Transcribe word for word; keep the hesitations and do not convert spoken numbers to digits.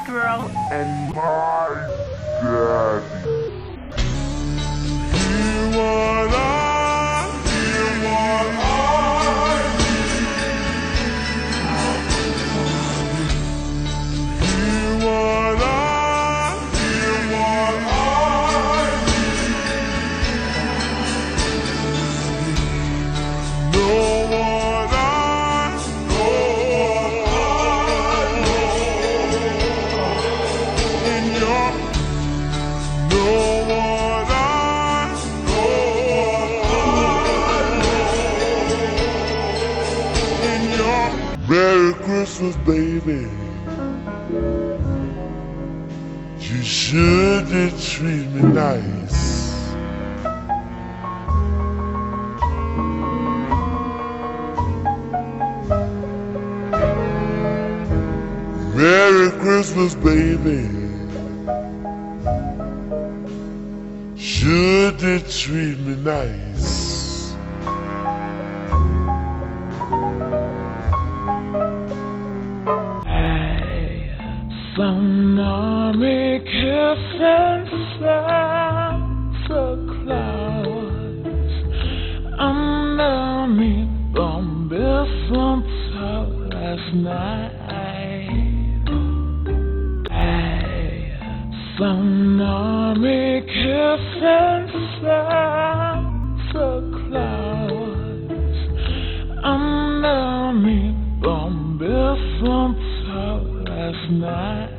girl. And my daddy. Hear what I, hear what I hear what I, hear what I know what I, know what I know in your, know what I, know in your. Merry Christmas, baby. You should have treated me nice. Merry Christmas, baby. Should have treated me nice. Hey, some army kissing Santa Claus underneath the mistletoe last night. Hey, some army kissing Santa Claus underneath the mistletoe last night.